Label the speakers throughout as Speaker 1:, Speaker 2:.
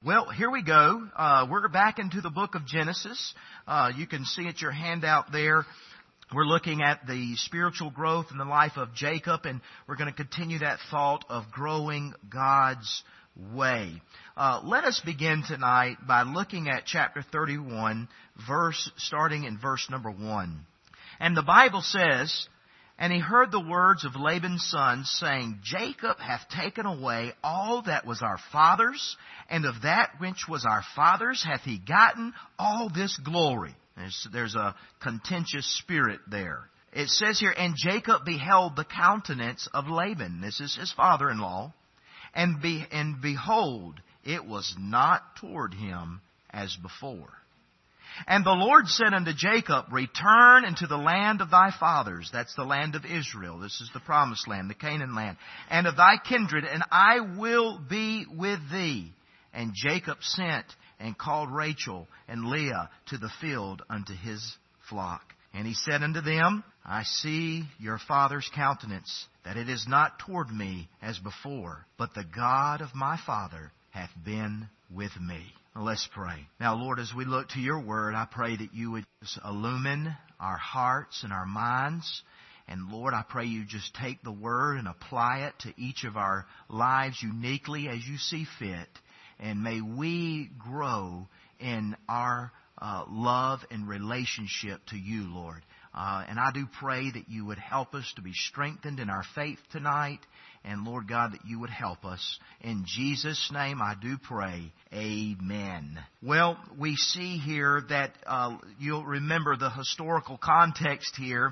Speaker 1: Well, here we go. We're back into the book of Genesis. You can see it, your handout there. We're looking at the spiritual growth in the life of Jacob, and we're going to continue that thought of growing God's way. Let us begin tonight by looking at chapter 31, starting in verse number 1. And the Bible says, "And he heard the words of Laban's sons, saying, Jacob hath taken away all that was our father's, and of that which was our father's hath he gotten all this glory." There's a contentious spirit there. It says here, "And Jacob beheld the countenance of Laban." This is his father-in-law. And behold, it was not toward him as before. And the Lord said unto Jacob, "Return into the land of thy fathers." That's the land of Israel. This is the promised land, the Canaan land. "And of thy kindred, and I will be with thee." And Jacob sent and called Rachel and Leah to the field unto his flock. And he said unto them, "I see your father's countenance, that it is not toward me as before, but the God of my father hath been with me." Let's pray. Now, Lord, as we look to your word, I pray that you would just illumine our hearts and our minds. And Lord, I pray you just take the word and apply it to each of our lives uniquely as you see fit. And may we grow in our love and relationship to you, Lord. And I do pray that you would help us to be strengthened in our faith tonight. And Lord God, that you would help us. In Jesus' name I do pray. Amen. Well, we see here that you'll remember the historical context here.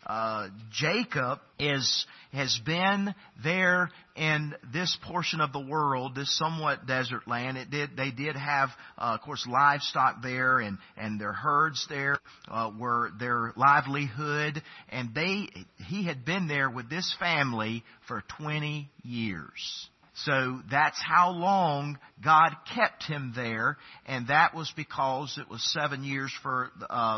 Speaker 1: Jacob has been there in this portion of the world, this somewhat desert land. They did have, of course, livestock there, and their herds there were their livelihood. And he had been there with this family for 20 years. So that's how long God kept him there, and that was because it was 7 years for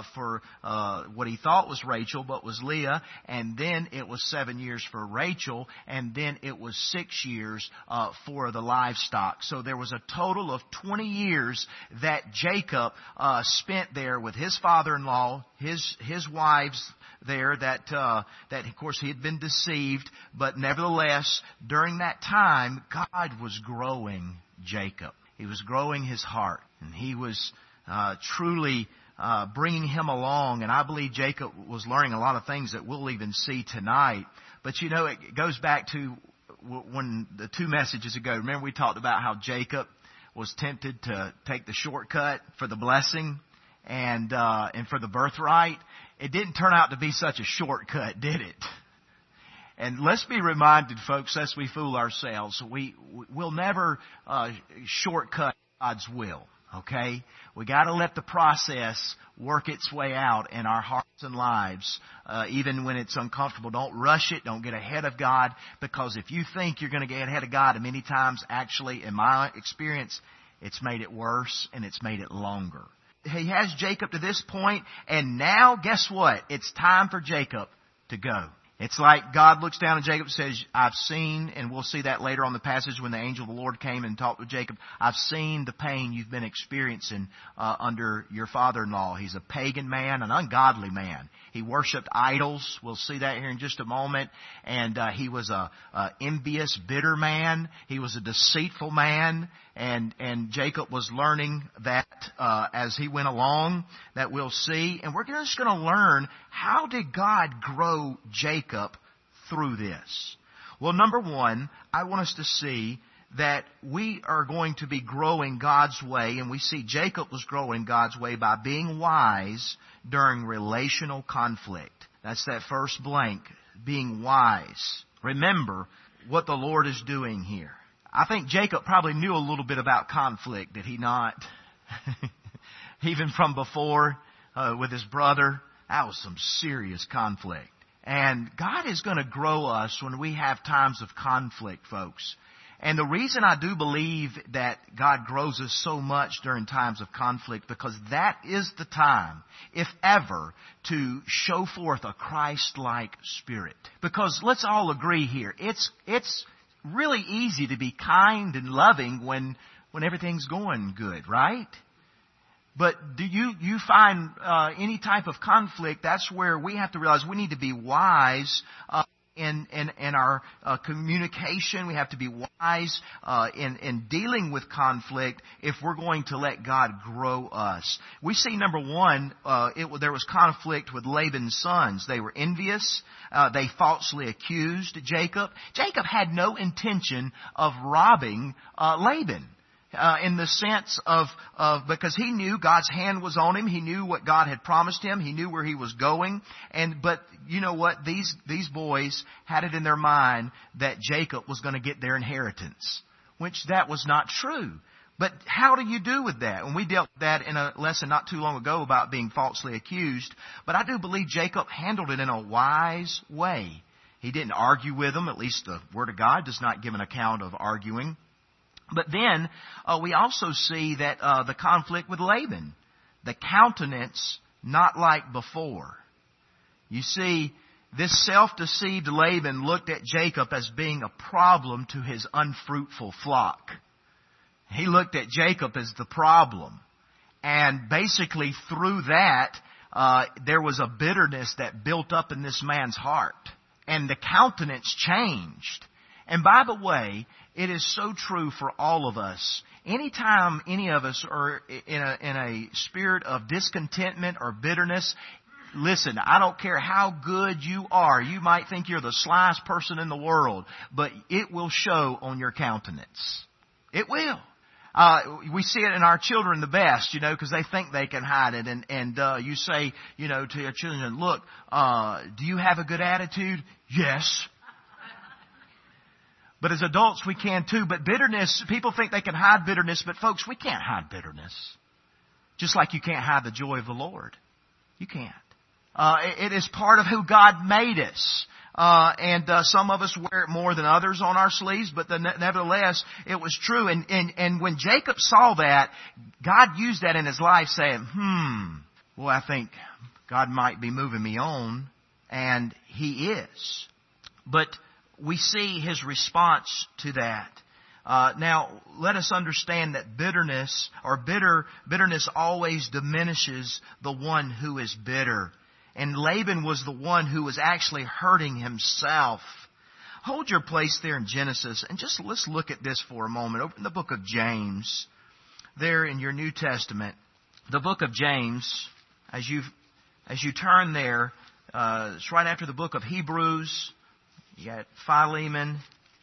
Speaker 1: what he thought was Rachel, but was Leah, and then it was 7 years for Rachel, and then it was 6 years for the livestock. So there was a total of 20 years that Jacob spent there with his father-in-law, his wives there, that of course he had been deceived, but nevertheless during that time God was growing Jacob. He was growing his heart, and he was truly bringing him along. And I believe Jacob was learning a lot of things that we'll even see tonight. But you know, it goes back to when the 2 messages ago, remember we talked about how Jacob was tempted to take the shortcut for the blessing and for the birthright. It didn't turn out to be such a shortcut, did it? And let's be reminded, folks, lest we fool ourselves, we'll never shortcut God's will. Okay? We got to let the process work its way out in our hearts and lives, even when it's uncomfortable. Don't rush it. Don't get ahead of God, because if you think you're going to get ahead of God, and many times, actually, in my experience, it's made it worse and it's made it longer. He has Jacob to this point, and now, guess what? It's time for Jacob to go. It's like God looks down at Jacob and says, "I've seen," and we'll see that later on the passage when the angel of the Lord came and talked with Jacob, "I've seen the pain you've been experiencing under your father-in-law. He's a pagan man, an ungodly man. He worshipped idols." We'll see that here in just a moment. And he was a envious, bitter man. He was a deceitful man. And Jacob was learning that as he went along, that we'll see. And we're just going to learn, how did God grow Jacob through this? Well, number one, I want us to see that we are going to be growing God's way, and we see Jacob was growing God's way by being wise during relational conflict. That's that first blank, being wise. Remember what the Lord is doing here. I think Jacob probably knew a little bit about conflict, did he not? Even from before with his brother, that was some serious conflict. And God is going to grow us when we have times of conflict, folks. And the reason I do believe that God grows us so much during times of conflict, because that is the time, if ever, to show forth a Christ-like spirit. Because let's all agree here, it's really easy to be kind and loving when when everything's going good, right? But do you find any type of conflict? That's where we have to realize we need to be wise in our communication. We have to be wise in dealing with conflict if we're going to let God grow us. We see, number one, there was conflict with Laban's sons. They were envious. They falsely accused Jacob. Jacob had no intention of robbing Laban. In the sense of because he knew God's hand was on him. He knew what God had promised him. He knew where he was going. But you know what? These boys had it in their mind that Jacob was going to get their inheritance, which that was not true. But how do you do with that? And we dealt with that in a lesson not too long ago about being falsely accused. But I do believe Jacob handled it in a wise way. He didn't argue with them. At least the Word of God does not give an account of arguing. But then we also see that the conflict with Laban, the countenance not like before. You see, this self-deceived Laban looked at Jacob as being a problem to his unfruitful flock. He looked at Jacob as the problem. And basically through that, there was a bitterness that built up in this man's heart. And the countenance changed. And by the way, it is so true for all of us. Anytime any of us are in a spirit of discontentment or bitterness, listen, I don't care how good you are. You might think you're the slyest person in the world, but it will show on your countenance. It will. We see it in our children the best, because they think they can hide it. And you say, to your children, look, do you have a good attitude? Yes. But as adults, we can too. But bitterness, people think they can hide bitterness. But folks, we can't hide bitterness. Just like you can't hide the joy of the Lord. You can't. It is part of who God made us. And some of us wear it more than others on our sleeves. But nevertheless, it was true. And when Jacob saw that, God used that in his life saying, well, I think God might be moving me on. And He is. But we see his response to that. Now, let us understand that bitterness always diminishes the one who is bitter. And Laban was the one who was actually hurting himself. Hold your place there in Genesis and let's look at this for a moment. Open the book of James there in your New Testament. The book of James, as you turn there, it's right after the book of Hebrews. You got Philemon,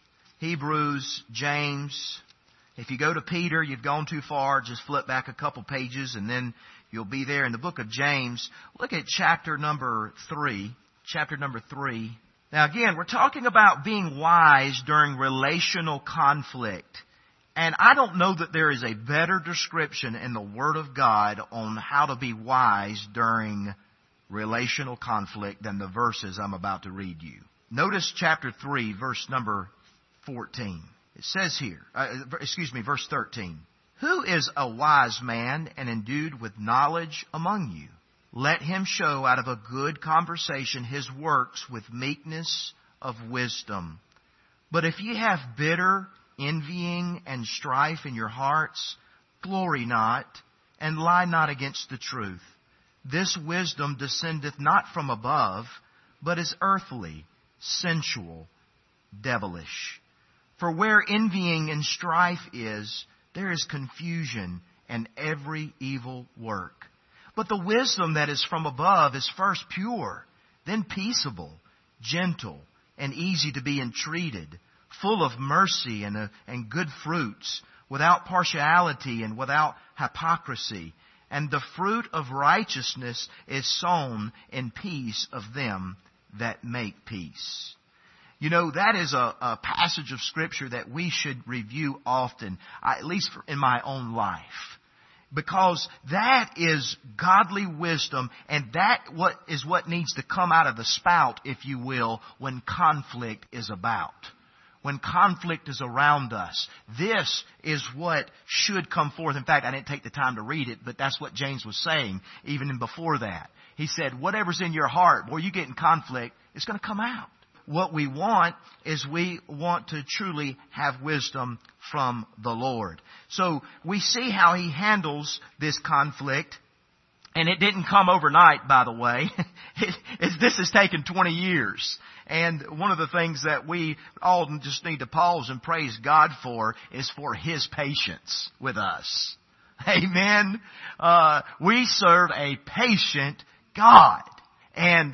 Speaker 1: Hebrews, James. If you go to Peter, you've gone too far. Just flip back a couple pages and then you'll be there in the book of James. Look at chapter number 3. Chapter number 3. Now again, we're talking about being wise during relational conflict. And I don't know that there is a better description in the Word of God on how to be wise during relational conflict than the verses I'm about to read you. Notice chapter 3, verse number 14. It says here, verse 13. Who is a wise man and endued with knowledge among you? Let him show out of a good conversation his works with meekness of wisdom. But if ye have bitter envying and strife in your hearts, glory not, and lie not against the truth. This wisdom descendeth not from above, but is earthly, sensual, devilish. For where envying and strife is, there is confusion and every evil work. But the wisdom that is from above is first pure, then peaceable, gentle, and easy to be entreated, full of mercy and good fruits, without partiality and without hypocrisy. And the fruit of righteousness is sown in peace of them that make peace. That is a passage of Scripture that we should review often, at least in my own life. Because that is godly wisdom, and that is what needs to come out of the spout, if you will, when conflict is about. When conflict is around us. This is what should come forth. In fact, I didn't take the time to read it, but that's what James was saying even before that. He said, whatever's in your heart, boy, you get in conflict, it's going to come out. what we want is we want to truly have wisdom from the Lord. So we see how he handles this conflict. And it didn't come overnight, by the way. This has taken 20 years. And one of the things that we all just need to pause and praise God for is for His patience with us. Amen. We serve a patient God. And,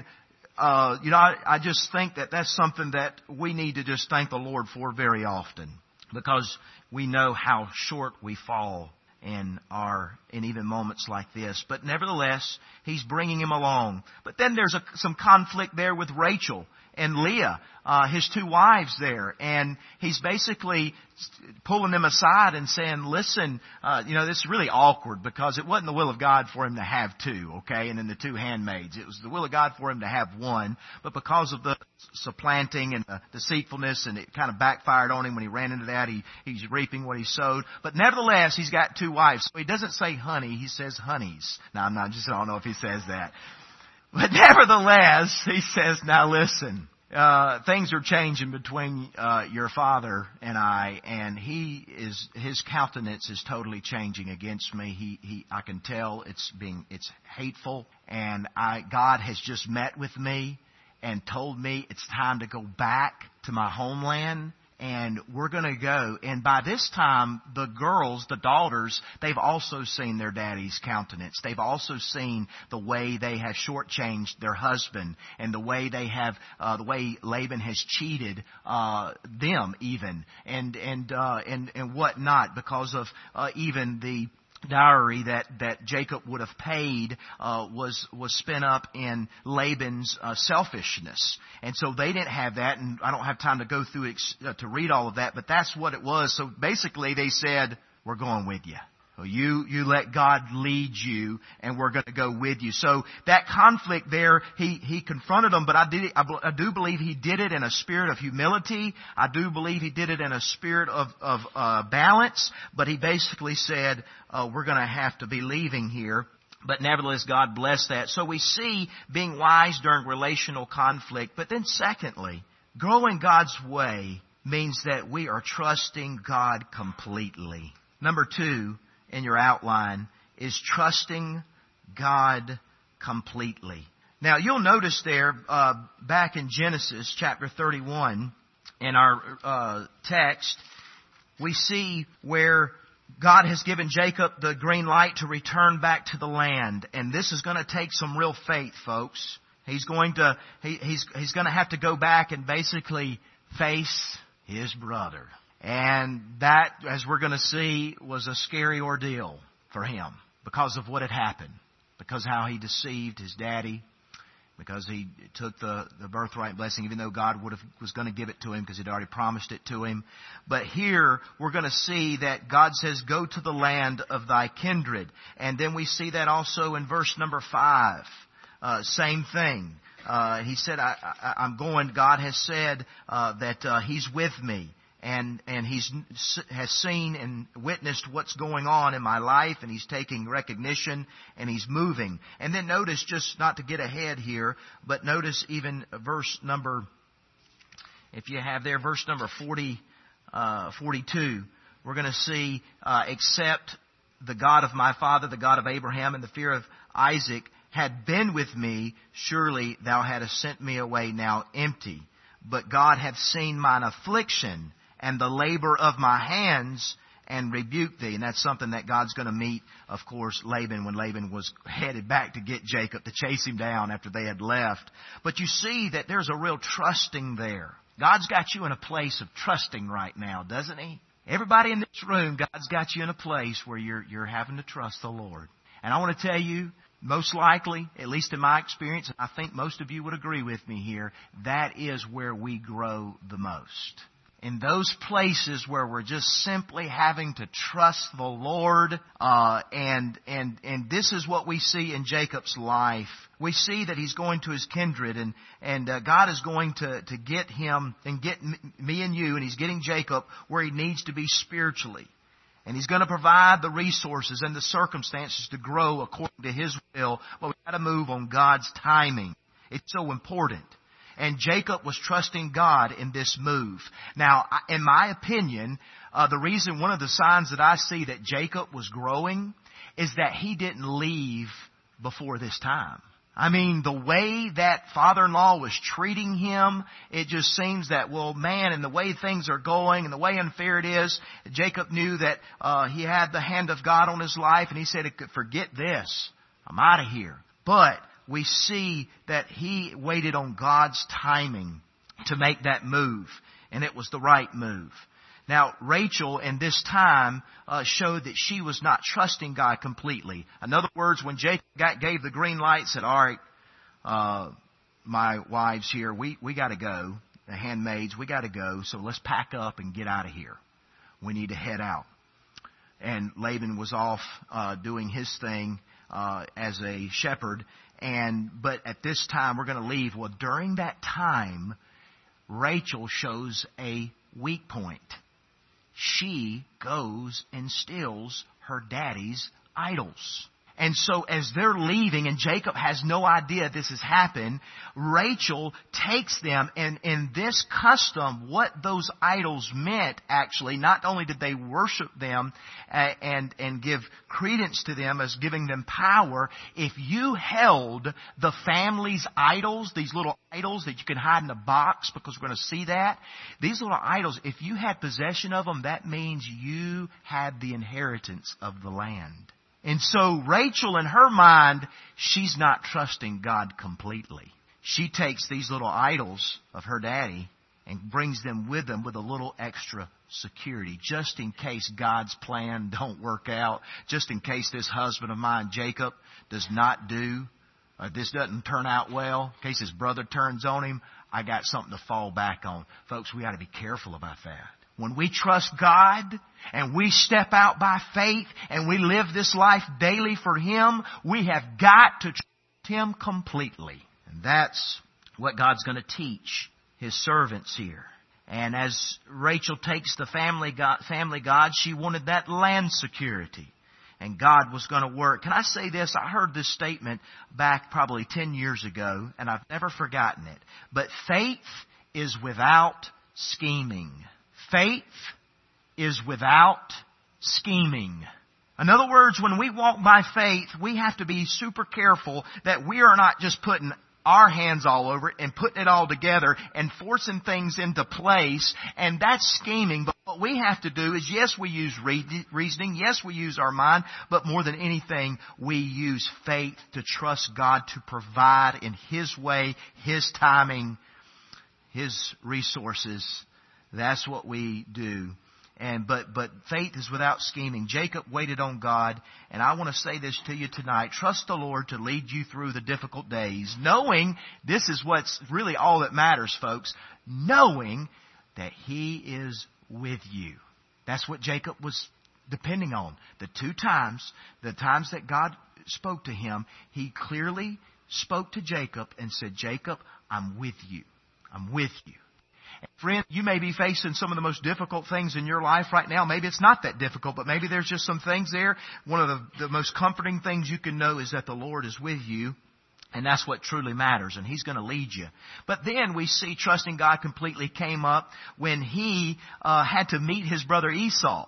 Speaker 1: I just think that that's something that we need to just thank the Lord for very often. Because we know how short we fall in even moments like this. But nevertheless, He's bringing him along. But then there's some conflict there with Rachel and Leah, his two wives there. And he's basically pulling them aside and saying, listen, this is really awkward because it wasn't the will of God for him to have two, okay? And then the two handmaids. It was the will of God for him to have one. But because of the supplanting and the deceitfulness, and it kind of backfired on him when he ran into that, he's reaping what he sowed. But nevertheless, he's got two wives. So he doesn't say honey, he says honeys. Now, I don't know if he says that. But nevertheless, he says, now listen, things are changing between your father and I, and his countenance is totally changing against me. I can tell it's hateful, and God has just met with me and told me it's time to go back to my homeland. And we're going to go. And by this time, the girls, the daughters, they've also seen their daddy's countenance. They've also seen the way they have shortchanged their husband, and the way they have, the way Laban has cheated them, even, and whatnot, because of even the dowry that Jacob would have paid was spent up in Laban's selfishness. And so they didn't have that, and I don't have time to go through to read all of that, but that's what it was. So basically they said, we're going with you. You let God lead you, and we're going to go with you. So that conflict there, he confronted them, but I do believe he did it in a spirit of humility. I do believe he did it in a spirit of balance. But he basically said, we're going to have to be leaving here. But nevertheless, God blessed that. So we see being wise during relational conflict. But then secondly, growing God's way means that we are trusting God completely. Number 2, in your outline, is trusting God completely. Now, you'll notice there, back in Genesis chapter 31, in our text, we see where God has given Jacob the green light to return back to the land. And this is going to take some real faith, folks. He's going to have to go back and basically face his brother. And that, as we're going to see, was a scary ordeal for him because of what had happened. Because how he deceived his daddy. Because he took the birthright blessing, even though God was going to give it to him because he'd already promised it to him. But here we're going to see that God says, go to the land of thy kindred. And then we see that also in verse number 5. Same thing. He said, I'm going. God has said that He's with me. And has seen and witnessed what's going on in my life, and He's taking recognition, and He's moving. And then notice, just not to get ahead here, but notice even verse number, if you have there, verse number 42, we're going to see, except the God of my father, the God of Abraham, and the fear of Isaac had been with me, surely thou hadst sent me away now empty. But God hath seen mine affliction and the labor of my hands, and rebuked thee. And that's something that God's going to meet, of course, Laban, when Laban was headed back to get Jacob, to chase him down after they had left. But you see that there's a real trusting there. God's got you in a place of trusting right now, doesn't He? Everybody in this room, God's got you in a place where you're having to trust the Lord. And I want to tell you, most likely, at least in my experience, I think most of you would agree with me here, that is where we grow the most. In those places where we're just simply having to trust the Lord, and this is what we see in Jacob's life. We see that he's going to his kindred, and God is going to get him and get me and you, and He's getting Jacob where he needs to be spiritually. And He's going to provide the resources and the circumstances to grow according to His will, but we've got to move on God's timing. It's so important. And Jacob was trusting God in this move. Now, in my opinion, one of the signs that I see that Jacob was growing is that he didn't leave before this time. I mean, the way that father-in-law was treating him, it just seems that, well, man, and the way things are going and the way unfair it is, Jacob knew that he had the hand of God on his life, and he said, forget this. I'm out of here. But we see that he waited on God's timing to make that move, and it was the right move. Now, Rachel in this time showed that she was not trusting God completely. In other words, when Jacob gave the green light, said, all right, my wives here, we got to go. The handmaids, we got to go. So let's pack up and get out of here. We need to head out. And Laban was off doing his thing as a shepherd. But at this time, we're going to leave. Well, during that time, Rachel shows a weak point. She goes and steals her daddy's idols. And so as they're leaving, and Jacob has no idea this has happened, Rachel takes them, and in this custom, what those idols meant, actually, not only did they worship them and give credence to them as giving them power, if you held the family's idols, these little idols that you can hide in a box, because we're going to see that, these little idols, if you had possession of them, that means you had the inheritance of the land. And so Rachel, in her mind, she's not trusting God completely. She takes these little idols of her daddy and brings them with a little extra security, just in case God's plan don't work out, just in case this husband of mine, Jacob, does not do, or this doesn't turn out well, in case his brother turns on him, I got something to fall back on. Folks, we got to be careful about that. When we trust God and we step out by faith and we live this life daily for Him, we have got to trust Him completely. And that's what God's going to teach His servants here. And as Rachel takes the family God, she wanted that land security. And God was going to work. Can I say this? I heard this statement back probably 10 years ago, and I've never forgotten it. But faith is without scheming. Faith is without scheming. In other words, when we walk by faith, we have to be super careful that we are not just putting our hands all over it and putting it all together and forcing things into place, and that's scheming. But what we have to do is, yes, we use reasoning, yes, we use our mind, but more than anything, we use faith to trust God to provide in His way, His timing, His resources. That's what we do. But faith is without scheming. Jacob waited on God, and I want to say this to you tonight. Trust the Lord to lead you through the difficult days, knowing this is what's really all that matters, folks, knowing that He is with you. That's what Jacob was depending on. The times that God spoke to him, He clearly spoke to Jacob and said, Jacob, I'm with you. I'm with you. Friend, you may be facing some of the most difficult things in your life right now. Maybe it's not that difficult, but maybe there's just some things there. One of the most comforting things you can know is that the Lord is with you, and that's what truly matters, and He's going to lead you. But then we see trusting God completely came up when he had to meet his brother Esau.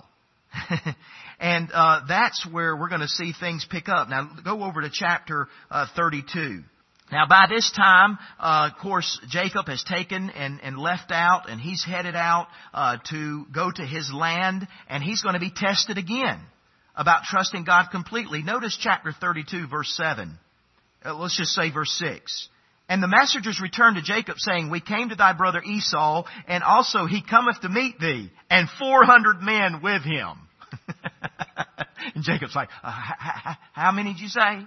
Speaker 1: And that's where we're going to see things pick up. Now, go over to chapter 32. Now, by this time, of course, Jacob has taken and left out, and he's headed out to go to his land, and he's going to be tested again about trusting God completely. Notice chapter 32, verse 7. Let's just say verse 6. And the messengers returned to Jacob, saying, We came to thy brother Esau, and also he cometh to meet thee, and 400 men with him. And Jacob's like, how many did you say?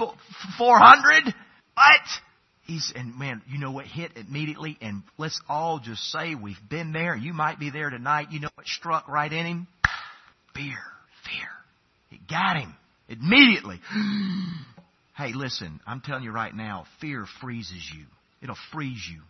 Speaker 1: 400? What? And man, you know what hit immediately? And let's all just say we've been there. You might be there tonight. You know what struck right in him? Fear. It got him immediately. Hey, listen, I'm telling you right now, fear freezes you. It'll freeze you.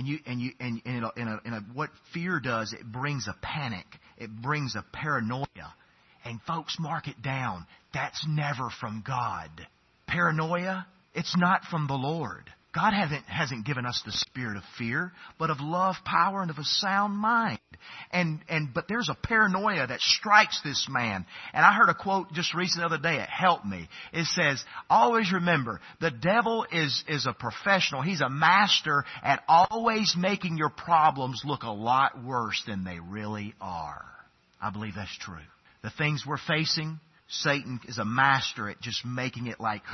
Speaker 1: And what fear does, it brings a panic. It brings a paranoia. And folks, mark it down. That's never from God. Paranoia, it's not from the Lord. God hasn't given us the spirit of fear, but of love, power, and of a sound mind. But there's a paranoia that strikes this man. And I heard a quote just recently the other day. It helped me. It says, always remember, the devil is a professional. He's a master at always making your problems look a lot worse than they really are. I believe that's true. The things we're facing, Satan is a master at just making it like,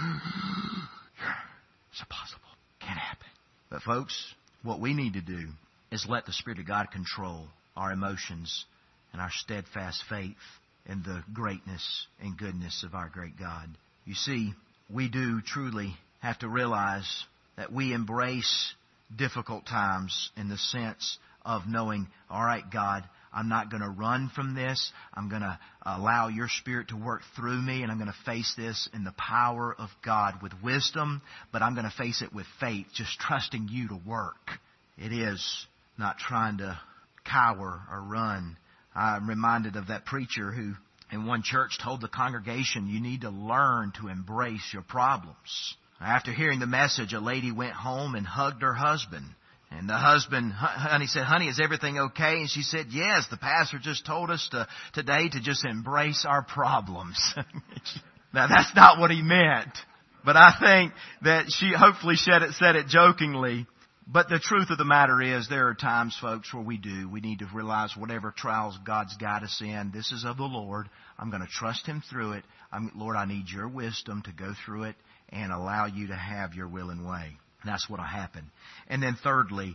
Speaker 1: it's impossible. Can't happen. But folks, what we need to do is let the Spirit of God control our emotions and our steadfast faith in the greatness and goodness of our great God. You see, we do truly have to realize that we embrace difficult times in the sense of knowing, all right, God, I'm not going to run from this. I'm going to allow your Spirit to work through me, and I'm going to face this in the power of God with wisdom, but I'm going to face it with faith, just trusting you to work. It is not trying to cower or run. I'm reminded of that preacher who in one church told the congregation, you need to learn to embrace your problems. After hearing the message, a lady went home and hugged her husband. And the husband, honey, said, honey, is everything okay? And she said, yes, the pastor just told us today to just embrace our problems. Now, that's not what he meant. But I think that she hopefully said it jokingly. But the truth of the matter is there are times, folks, where we need to realize whatever trials God's got us in, this is of the Lord. I'm going to trust Him through it. Lord, I need your wisdom to go through it and allow you to have your will and way. That's what will happen. And then thirdly,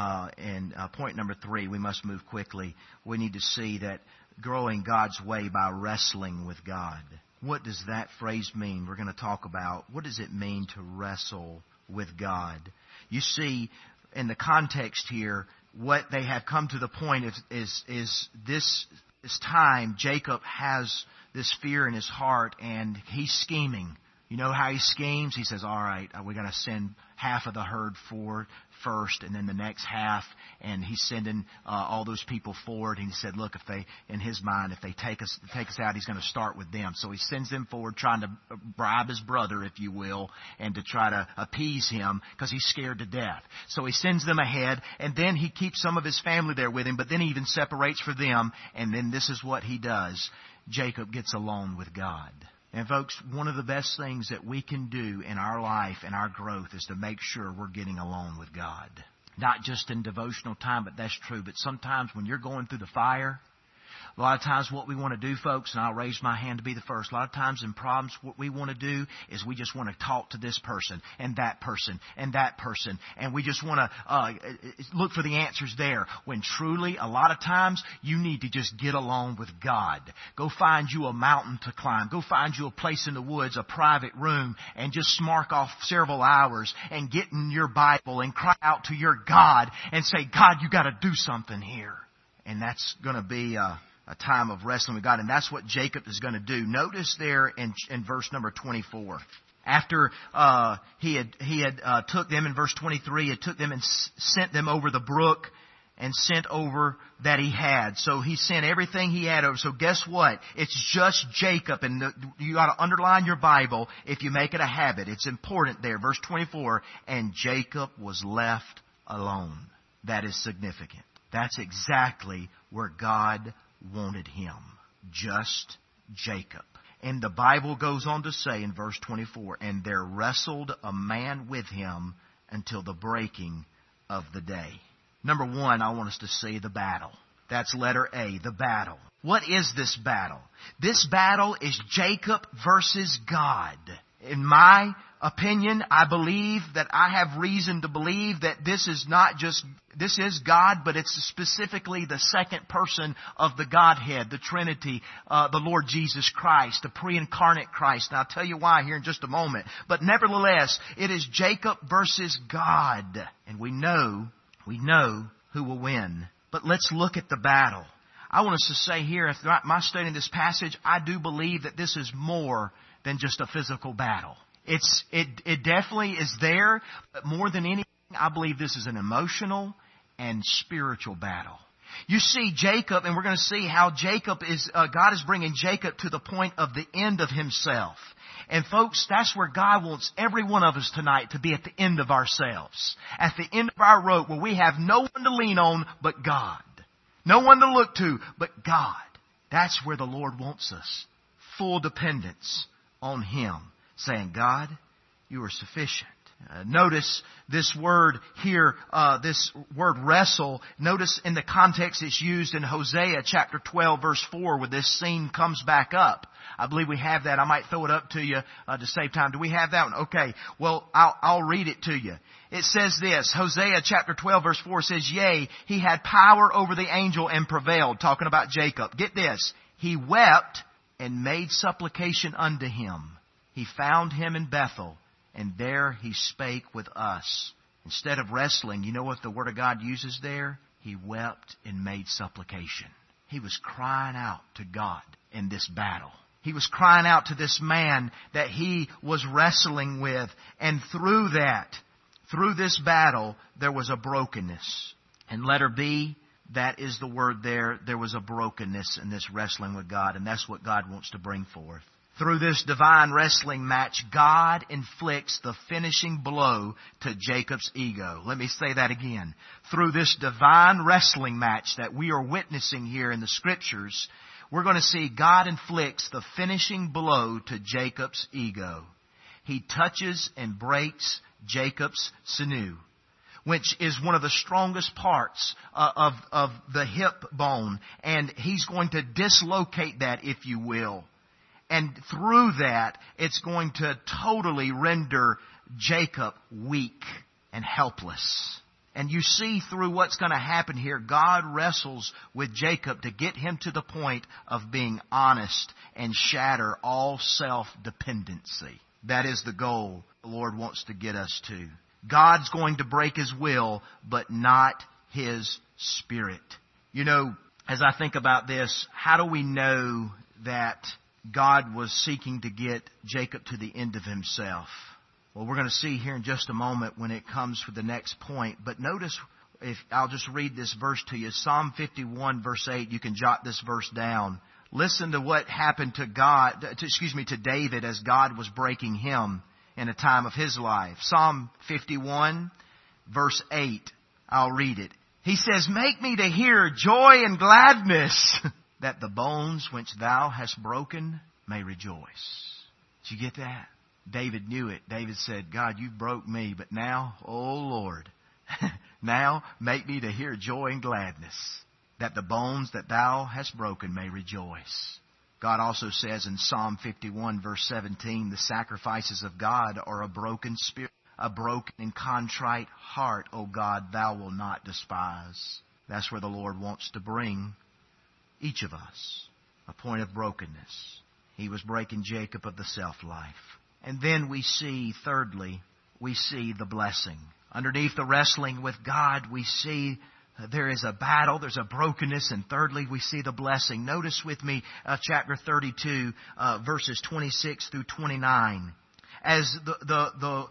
Speaker 1: point number 3, we must move quickly. We need to see that growing God's way by wrestling with God. What does that phrase mean? We're going to talk about what does it mean to wrestle with God. You see, in the context here, what they have come to the point is this time Jacob has this fear in his heart and he's scheming. You know how he schemes? He says, all right, we're going to send half of the herd forward first and then the next half. And he's sending all those people forward. And he said, look, in his mind, if they take us out, he's going to start with them. So he sends them forward trying to bribe his brother, if you will, and to try to appease him because he's scared to death. So he sends them ahead and then he keeps some of his family there with him, but then he even separates for them. And then this is what he does. Jacob gets alone with God. And folks, one of the best things that we can do in our life and our growth is to make sure we're getting alone with God. Not just in devotional time, but that's true. But sometimes when you're going through the fire, a lot of times what we want to do, folks, and I'll raise my hand to be the first, a lot of times in problems what we want to do is we just want to talk to this person and that person and that person. And we just want to look for the answers there. When truly, a lot of times, you need to just get along with God. Go find you a mountain to climb. Go find you a place in the woods, a private room, and just mark off several hours and get in your Bible and cry out to your God and say, God, you got to do something here. And that's going to be a time of wrestling with God. And that's what Jacob is going to do. Notice there in verse number 24. After he had took them in verse 23, he took them and sent them over the brook and sent over that he had. So he sent everything he had over. So guess what? It's just Jacob. And you ought to underline your Bible if you make it a habit. It's important there. Verse 24, and Jacob was left alone. That is significant. That's exactly where God wanted him. Just Jacob. And the Bible goes on to say in verse 24, and there wrestled a man with him until the breaking of the day. Number 1, I want us to see the battle. That's letter A, the battle. What is this battle? This battle is Jacob versus God. In my opinion, I believe that I have reason to believe that this is God, but it's specifically the second person of the Godhead, the Trinity, the Lord Jesus Christ, the pre-incarnate Christ. And I'll tell you why here in just a moment. But nevertheless, it is Jacob versus God. And we know who will win. But let's look at the battle. I want us to say here, if my studying this passage, I do believe that this is more than just a physical battle. It definitely is there, but more than anything, I believe this is an emotional and spiritual battle. You see Jacob, and we're going to see how God is bringing Jacob to the point of the end of himself. And folks, that's where God wants every one of us tonight to be, at the end of ourselves. At the end of our rope, where we have no one to lean on but God. No one to look to but God. That's where the Lord wants us. Full dependence on Him. Saying, God, You are sufficient. Notice this word here, this word wrestle. Notice in the context it's used in Hosea chapter 12 verse 4, where this scene comes back up. I believe we have that. I might throw it up to you to save time. Do we have that one? Okay. Well, I'll read it to you. It says this, Hosea chapter 12 verse 4 says, yea, he had power over the angel and prevailed. Talking about Jacob. Get this. He wept and made supplication unto him. He found him in Bethel, and there he spake with us. Instead of wrestling, you know what the Word of God uses there? He wept and made supplication. He was crying out to God in this battle. He was crying out to this man that he was wrestling with. And through this battle, there was a brokenness. And letter B, that is the word there. There was a brokenness in this wrestling with God. And that's what God wants to bring forth. Through this divine wrestling match, God inflicts the finishing blow to Jacob's ego. Let me say that again. Through this divine wrestling match that we are witnessing here in the Scriptures, we're going to see God inflicts the finishing blow to Jacob's ego. He touches and breaks Jacob's sinew, which is one of the strongest parts of the hip bone. And he's going to dislocate that, if you will. And through that, it's going to totally render Jacob weak and helpless. And you see through what's going to happen here, God wrestles with Jacob to get him to the point of being honest and shatter all self-dependency. That is the goal the Lord wants to get us to. God's going to break His will, but not His spirit. You know, as I think about this, how do we know that God was seeking to get Jacob to the end of himself? Well, we're going to see here in just a moment when it comes for the next point. But notice, if I'll just read this verse to you. Psalm 51 verse 8. You can jot this verse down. Listen to what happened to David as God was breaking him in a time of his life. Psalm 51 verse 8. I'll read it. He says, make me to hear joy and gladness, that the bones which thou hast broken may rejoice. Did you get that? David knew it. David said, God, you broke me, but now, oh Lord, now make me to hear joy and gladness, that the bones that thou hast broken may rejoice. God also says in Psalm 51 verse 17, the sacrifices of God are a broken spirit, a broken and contrite heart, O God, thou wilt not despise. That's where the Lord wants to bring each of us, a point of brokenness. He was breaking Jacob of the self-life. And then we see, thirdly, we see the blessing. Underneath the wrestling with God, we see there is a battle, there's a brokenness, and thirdly, we see the blessing. Notice with me chapter 32, verses 26 through 29. As the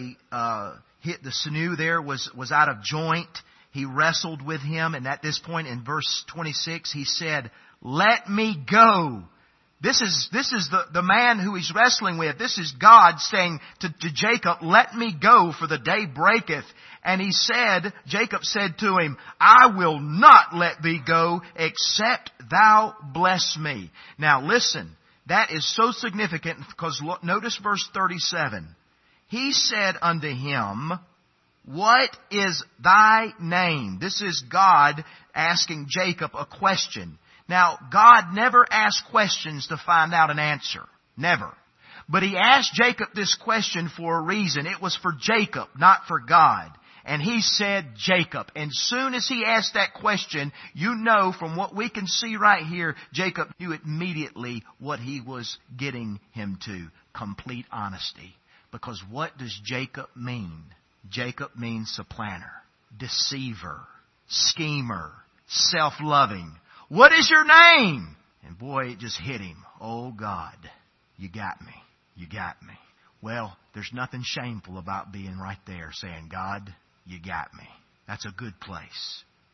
Speaker 1: sinew there was out of joint, he wrestled with him, and at this point in verse 26, he said, let me go. This is the man who he's wrestling with. This is God saying to Jacob, let me go, for the day breaketh. And Jacob said to him, I will not let thee go, except thou bless me. Now listen, that is so significant, because notice verse 37. He said unto him, what is thy name? This is God asking Jacob a question. Now, God never asked questions to find out an answer. Never. But He asked Jacob this question for a reason. It was for Jacob, not for God. And he said Jacob. And soon as he asked that question, you know from what we can see right here, Jacob knew immediately what he was getting him to. Complete honesty. Because what does Jacob mean? Jacob means supplanter, deceiver, schemer, self-loving. What is your name? And boy, it just hit him. Oh God, you got me. You got me. Well, there's nothing shameful about being right there saying, God, you got me. That's a good place.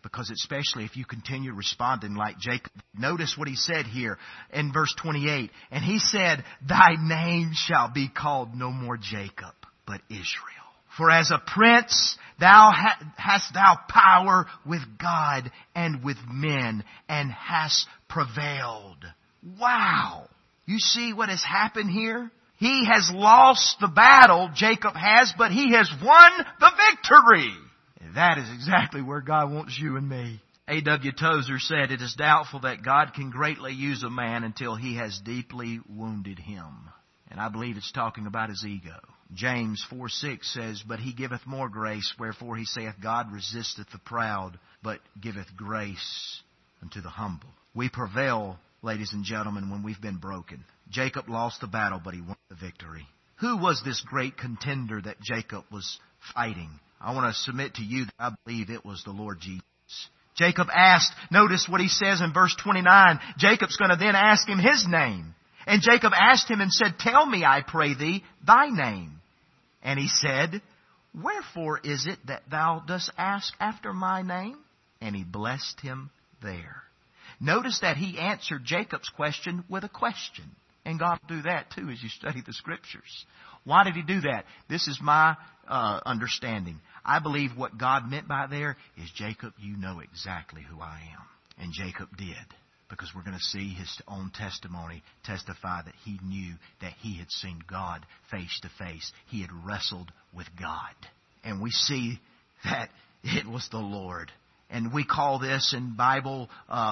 Speaker 1: Because especially if you continue responding like Jacob. Notice what he said here in verse 28. And he said, thy name shall be called no more Jacob, but Israel. For as a prince hast thou power with God and with men, and hast prevailed. Wow! You see what has happened here? He has lost the battle, Jacob has, but he has won the victory. And that is exactly where God wants you and me. A.W. Tozer said, it is doubtful that God can greatly use a man until he has deeply wounded him. And I believe it's talking about his ego. James 4:6 says, but he giveth more grace, wherefore he saith, God resisteth the proud, but giveth grace unto the humble. We prevail, ladies and gentlemen, when we've been broken. Jacob lost the battle, but he won the victory. Who was this great contender that Jacob was fighting? I want to submit to you that I believe it was the Lord Jesus. Jacob asked, notice what he says in verse 29. Jacob's going to then ask him his name. And Jacob asked him and said, tell me, I pray thee, thy name. And he said, wherefore is it that thou dost ask after my name? And he blessed him there. Notice that he answered Jacob's question with a question. And God will do that too as you study the Scriptures. Why did he do that? This is my understanding. I believe what God meant by there is, Jacob, you know exactly who I am. And Jacob did. Because we're going to see his own testimony testify that he knew that he had seen God face to face. He had wrestled with God. And we see that it was the Lord. And we call this in Bible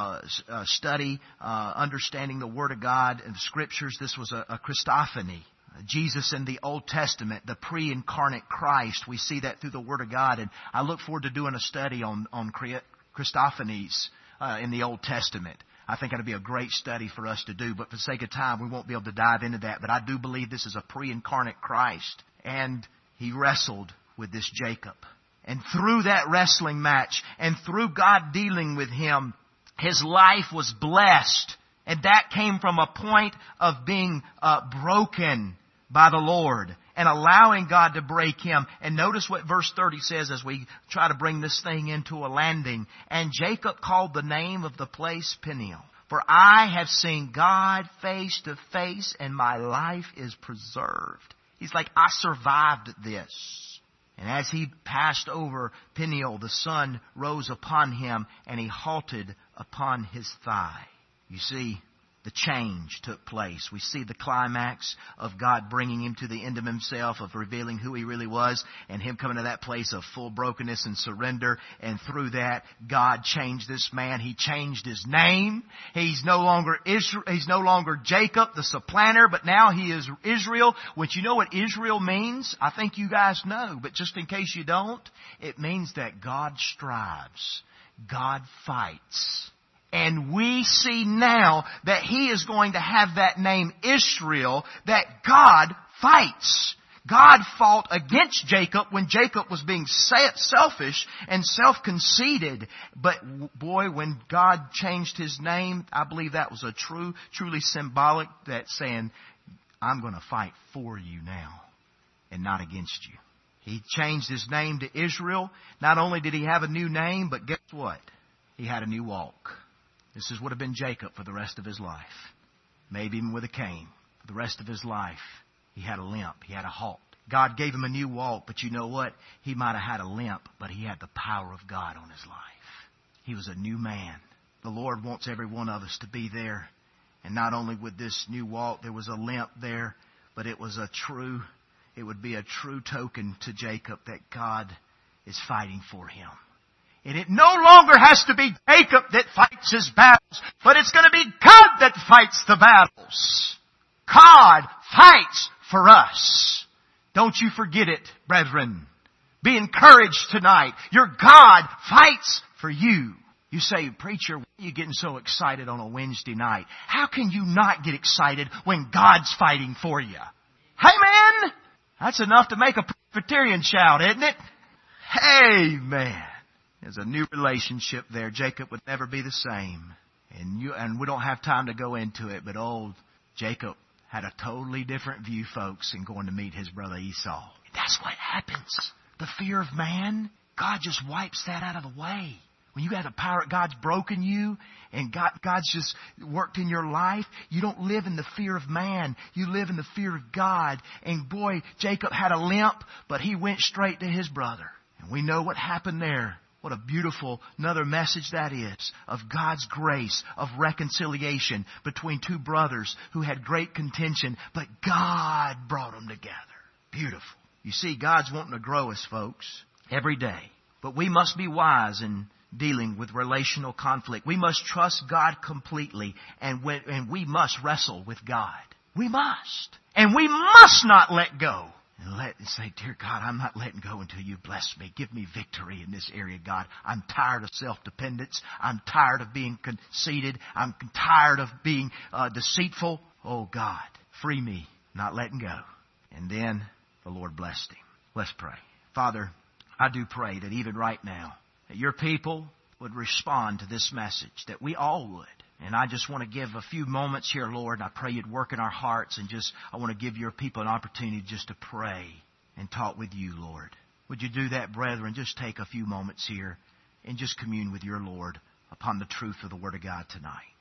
Speaker 1: study, understanding the Word of God and the Scriptures, this was a Christophany. Jesus in the Old Testament, the pre-incarnate Christ. We see that through the Word of God. And I look forward to doing a study on Christophanies in the Old Testament. I think it'll be a great study for us to do. But for the sake of time, we won't be able to dive into that. But I do believe this is a pre-incarnate Christ. And he wrestled with this Jacob. And through that wrestling match, and through God dealing with him, his life was blessed. And that came from a point of being broken by the Lord and allowing God to break him. And notice what verse 30 says as we try to bring this thing into a landing. And Jacob called the name of the place Peniel. For I have seen God face to face, and my life is preserved. He's like, I survived this. And as he passed over Peniel, the sun rose upon him, and he halted upon his thigh. You see, the change took place. We see the climax of God bringing him to the end of himself, of revealing who he really was, and him coming to that place of full brokenness and surrender. And through that, God changed this man. He changed his name. He's no longer Jacob, the supplanter, but now he is Israel. Which, you know what Israel means? I think you guys know, but just in case you don't, it means that God strives. God fights. And we see now that he is going to have that name Israel, that God fights. God fought against Jacob when Jacob was being selfish and self-conceited. But boy, when God changed his name, I believe that was a truly symbolic, that saying, I'm going to fight for you now and not against you. He changed his name to Israel. Not only did he have a new name, but guess what? He had a new walk. This would have been Jacob for the rest of his life. Maybe even with a cane. For the rest of his life, he had a limp. He had a halt. God gave him a new walk, but you know what? He might have had a limp, but he had the power of God on his life. He was a new man. The Lord wants every one of us to be there. And not only with this new walk, there was a limp there, but it would be a true token to Jacob that God is fighting for him. And it no longer has to be Jacob that fights his battles, but it's going to be God that fights the battles. God fights for us. Don't you forget it, brethren. Be encouraged tonight. Your God fights for you. You say, preacher, why are you getting so excited on a Wednesday night? How can you not get excited when God's fighting for you? Amen? That's enough to make a Presbyterian shout, isn't it? Amen. There's a new relationship there. Jacob would never be the same. And we don't have time to go into it, but old Jacob had a totally different view, folks, in going to meet his brother Esau. That's what happens. The fear of man, God just wipes that out of the way. When you got the power, God's broken you and God's just worked in your life, you don't live in the fear of man. You live in the fear of God. And boy, Jacob had a limp, but he went straight to his brother. And we know what happened there. What a beautiful another message that is of God's grace, of reconciliation between two brothers who had great contention, but God brought them together. Beautiful. You see, God's wanting to grow us, folks, every day. But we must be wise in dealing with relational conflict. We must trust God completely, and we must wrestle with God. We must. And we must not let go. And say, dear God, I'm not letting go until you bless me. Give me victory in this area, God. I'm tired of self-dependence. I'm tired of being conceited. I'm tired of being deceitful. Oh, God, free me, not letting go. And then the Lord blessed him. Let's pray. Father, I do pray that even right now, that your people would respond to this message, that we all would. And I just want to give a few moments here, Lord, and I pray you'd work in our hearts, and I want to give your people an opportunity just to pray and talk with you, Lord. Would you do that, brethren? Just take a few moments here and just commune with your Lord upon the truth of the Word of God tonight.